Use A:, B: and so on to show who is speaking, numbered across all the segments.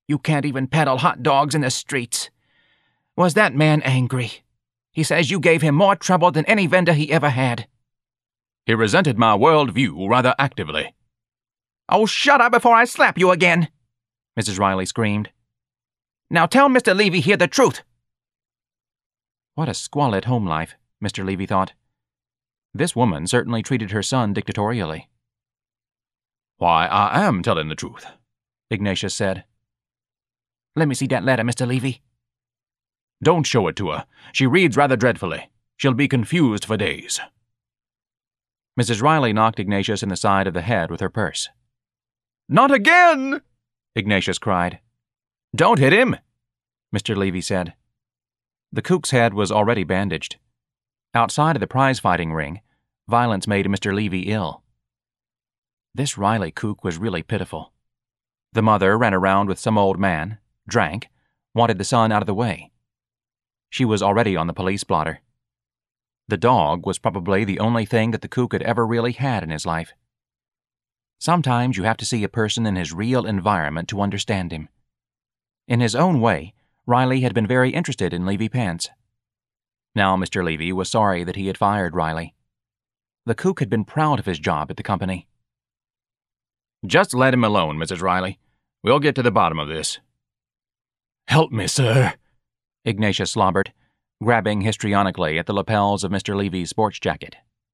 A: You can't even peddle hot dogs in the streets. Was that man angry? He says you gave him more trouble than any vendor he ever had.
B: He resented my worldview rather actively.
A: Oh, shut up before I slap you again, Mrs. Riley screamed. Now tell Mr. Levy here the truth. What a squalid home life, Mr. Levy thought. This woman certainly treated her son dictatorially.
B: Why, I am telling the truth, Ignatius said.
A: Let me see that letter, Mr. Levy.
B: Don't show it to her. She reads rather dreadfully. She'll be confused for days.
A: Mrs. Riley knocked Ignatius in the side of the head with her purse.
B: Not again!
A: Ignatius cried.
B: Don't hit him,
A: Mr. Levy said. The kook's head was already bandaged. Outside of the prize-fighting ring, violence made Mr. Levy ill. This Riley kook was really pitiful. The mother ran around with some old man, drank, wanted the son out of the way. She was already on the police blotter. The dog was probably the only thing that the kook had ever really had in his life. Sometimes you have to see a person in his real environment to understand him. In his own way, Riley had been very interested in Levy Pants. Now Mr. Levy was sorry that he had fired Riley. The kook had been proud of his job at the company.
B: Just let him alone, Mrs. Riley. We'll get to the bottom of this.
C: Help me, sir,
A: Ignatius slobbered, grabbing histrionically at the lapels of Mr. Levy's sports jacket.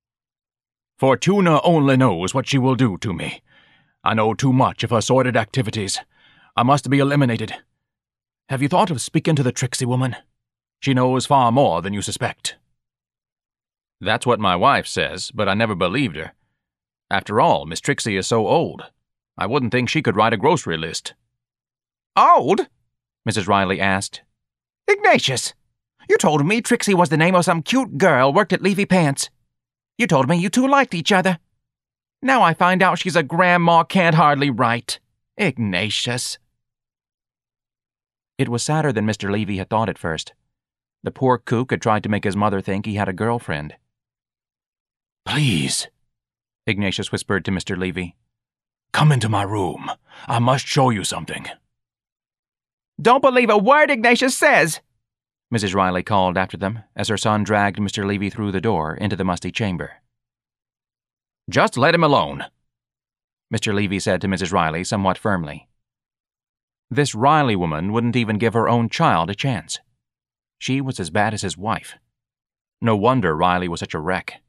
C: Fortuna only knows what she will do to me. I know too much of her sordid activities. I must be eliminated. Have you thought of speaking to the Trixie woman? She knows far more than you suspect.
B: That's what my wife says, but I never believed her. After all, Miss Trixie is so old. I wouldn't think she could write a grocery list.
A: Old? Mrs. Riley asked. Ignatius, you told me Trixie was the name of some cute girl worked at Levy Pants. You told me you two liked each other. Now I find out she's a grandma can't hardly write. Ignatius. It was sadder than Mr. Levy had thought at first. The poor kook had tried to make his mother think he had a girlfriend.
C: Please,
A: Ignatius whispered to Mr. Levy.
C: Come into my room. I must show you something.
A: Don't believe a word Ignatius says, Mrs. Riley called after them as her son dragged Mr. Levy through the door into the musty chamber.
B: Just let him alone,
A: Mr. Levy said to Mrs. Riley somewhat firmly. This Riley woman wouldn't even give her own child a chance. She was as bad as his wife. No wonder Riley was such a wreck.